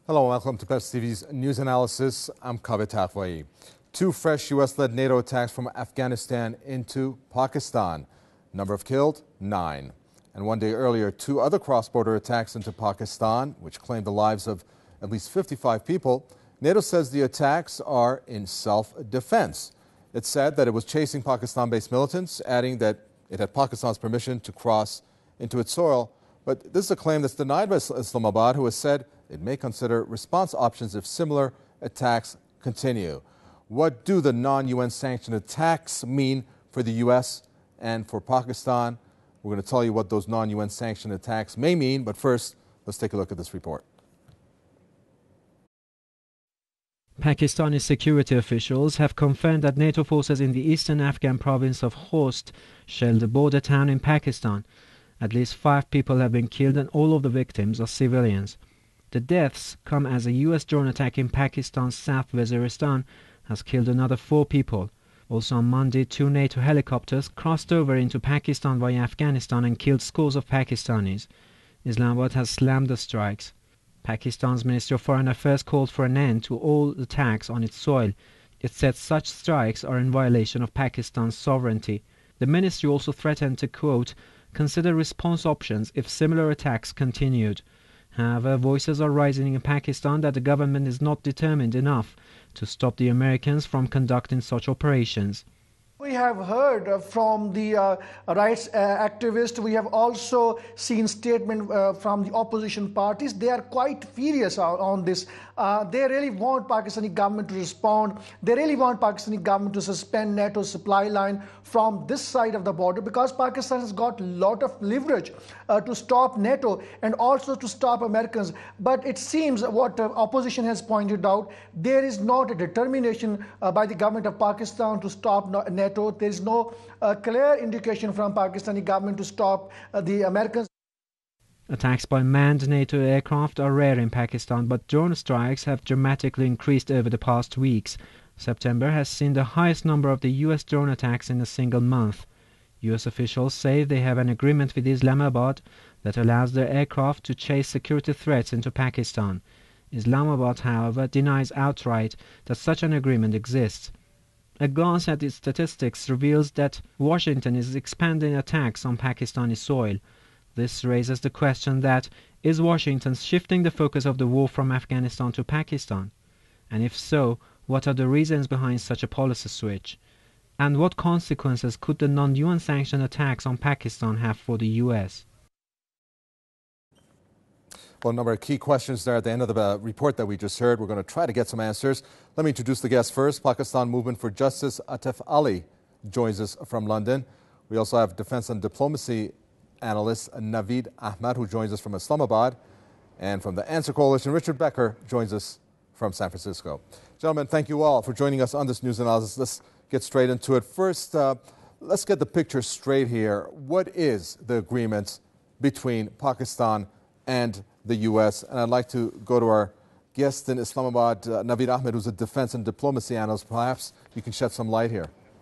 Hello and welcome to Pets TV's News Analysis. I'm Kaveh Tafwai. Two fresh U.S.-led NATO attacks from Afghanistan into Pakistan. Number of killed, 9. And one day earlier, 2 other cross-border attacks into Pakistan, which claimed the lives of at least 55 people. NATO says the attacks are in self-defense. It said that it was chasing Pakistan-based militants, adding that it had Pakistan's permission to cross into its soil. But this is a claim that's denied by Islamabad, who has said it may consider response options if similar attacks continue. What do the non-UN sanctioned attacks mean for the U.S. and for Pakistan? We're going to tell you what those non-UN sanctioned attacks may mean, but first, let's take a look at this report. Pakistani security officials have confirmed that NATO forces in the eastern Afghan province of Khost shelled a border town in Pakistan. At least 5 people have been killed and all of the victims are civilians. The deaths come as a US drone attack in Pakistan's South Waziristan has killed another 4 people. Also on Monday, 2 NATO helicopters crossed over into Pakistan via Afghanistan and killed scores of Pakistanis. Islamabad has slammed the strikes. Pakistan's Ministry of Foreign Affairs called for an end to all attacks on its soil. It said such strikes are in violation of Pakistan's sovereignty. The ministry also threatened to, quote, consider response options if similar attacks continued. However, voices are rising in Pakistan that the government is not determined enough to stop the Americans from conducting such operations. We have heard from the rights activists. We have also seen statements from the opposition parties. They are quite furious on this. They really want Pakistani government to respond. They really want Pakistani government to suspend NATO's supply line from this side of the border, because Pakistan has got a lot of leverage to stop NATO and also to stop Americans. But it seems what opposition has pointed out, there is not a determination by the government of Pakistan to stop NATO. There is no clear indication from Pakistani government to stop the Americans. Attacks by manned NATO aircraft are rare in Pakistan, but drone strikes have dramatically increased over the past weeks. September has seen the highest number of the US drone attacks in a single month. US officials say they have an agreement with Islamabad that allows their aircraft to chase security threats into Pakistan. Islamabad, however, denies outright that such an agreement exists. A glance at its statistics reveals that Washington is expanding attacks on Pakistani soil. This raises the question that, is Washington shifting the focus of the war from Afghanistan to Pakistan? And if so, what are the reasons behind such a policy switch? And what consequences could the non-UN sanctioned attacks on Pakistan have for the US? Well, a number of key questions there at the end of the report that we just heard. We're going to try to get some answers. Let me introduce the guests first. Pakistan Movement for Justice Atif Ali joins us from London. We also have defense and diplomacy analyst Naveed Ahmed, who joins us from Islamabad. And from the Answer Coalition, Richard Becker joins us from San Francisco. Gentlemen, thank you all for joining us on this news analysis. Let's get straight into it. First, let's get the picture straight here. What is the agreement between Pakistan and the U.S.? And I'd like to go to our guest in Islamabad, Naveed Ahmed, who's a defense and diplomacy analyst. Perhaps you can shed some light here.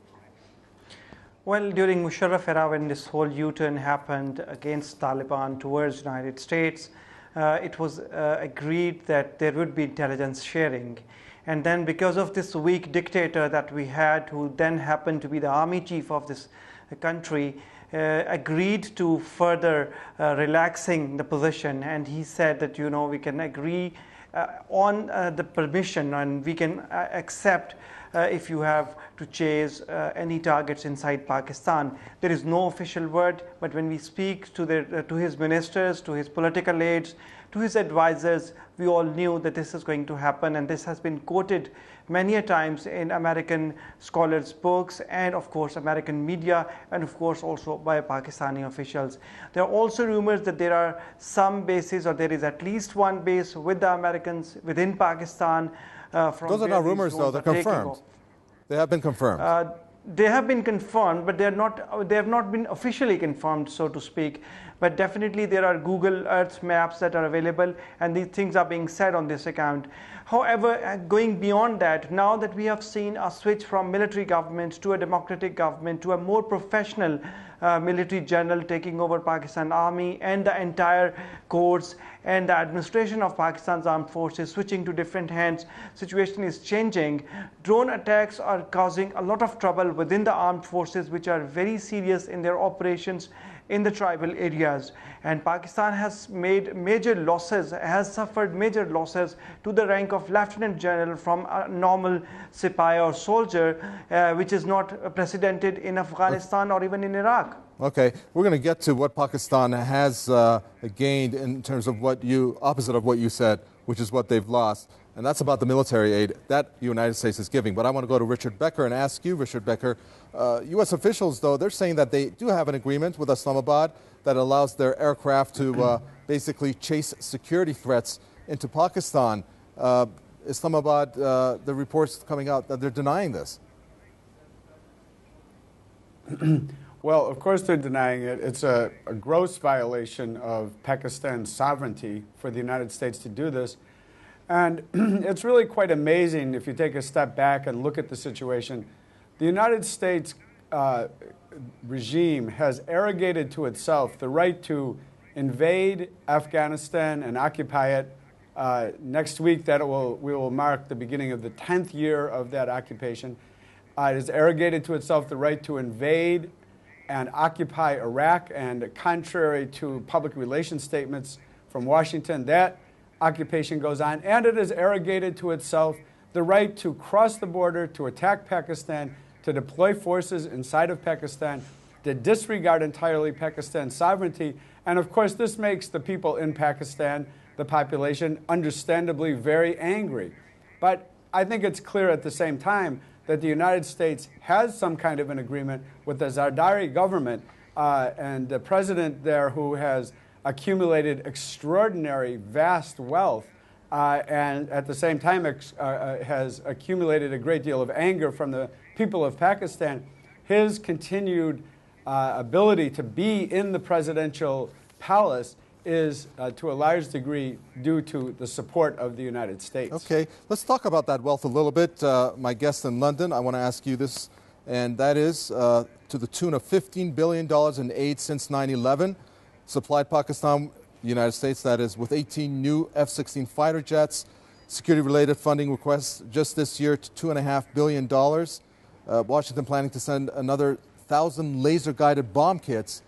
Well, during Musharraf era, when this whole U-turn happened against Taliban towards the United States, it was agreed that there would be intelligence sharing. And then because of this weak dictator that we had, who then happened to be the army chief of this country, agreed to further relaxing the position. And he said that, you know, we can agree on the permission, and we can accept if you have to chase any targets inside Pakistan. There is no official word, but when we speak to his ministers, to his political aides, to his advisors, we all knew that this is going to happen, and this has been quoted many a times in American scholars' books and of course American media, and of course also by Pakistani officials. There are also rumors that there are some bases, or there is at least one base with the Americans within Pakistan. Those are not rumors, though. They're confirmed. They have been confirmed. They have been confirmed, but they have not been officially confirmed, so to speak. But definitely there are Google Earth maps that are available, and these things are being said on this account. However, going beyond that, now that we have seen a switch from military government to a democratic government to a more professional military general taking over Pakistan Army, and the entire courts and the administration of Pakistan's armed forces switching to different hands. Situation is changing. Drone attacks are causing a lot of trouble within the armed forces, which are very serious in their operations in the tribal areas, and Pakistan has made major losses, has suffered major losses to the rank of lieutenant general from a normal sipai or soldier, which is not precedented in Afghanistan or even in Iraq. Okay, we're going to get to what Pakistan has gained in terms of opposite of what you said, which is what they've lost. And that's about the military aid that the United States is giving. But I want to go to Richard Becker and ask you, Richard Becker, U.S. officials, though, they're saying that they do have an agreement with Islamabad that allows their aircraft to basically chase security threats into Pakistan. Islamabad, the reports coming out that they're denying this. Well, of course they're denying it. It's a gross violation of Pakistan's sovereignty for the United States to do this. And it's really quite amazing if you take a step back and look at the situation. The United States regime has arrogated to itself the right to invade Afghanistan and occupy it. Next week, we will mark the beginning of the 10th year of that occupation. It has arrogated to itself the right to invade and occupy Iraq, and contrary to public relations statements from Washington, that occupation goes on, and it has arrogated to itself the right to cross the border, to attack Pakistan, to deploy forces inside of Pakistan, to disregard entirely Pakistan's sovereignty. And of course, this makes the people in Pakistan, the population, understandably very angry. But I think it's clear at the same time that the United States has some kind of an agreement with the Zardari government and the president there, who has accumulated extraordinary, vast wealth, and at the same time has accumulated a great deal of anger from the people of Pakistan. His continued ability to be in the presidential palace is, to a large degree, due to the support of the United States. Okay, let's talk about that wealth a little bit. My guest in London, I want to ask you this, and that is to the tune of $15 billion in aid since 9/11. Supplied Pakistan, the United States, that is, with 18 new F-16 fighter jets. Security-related funding requests just this year to $2.5 billion. Washington planning to send another 1,000 laser-guided bomb kits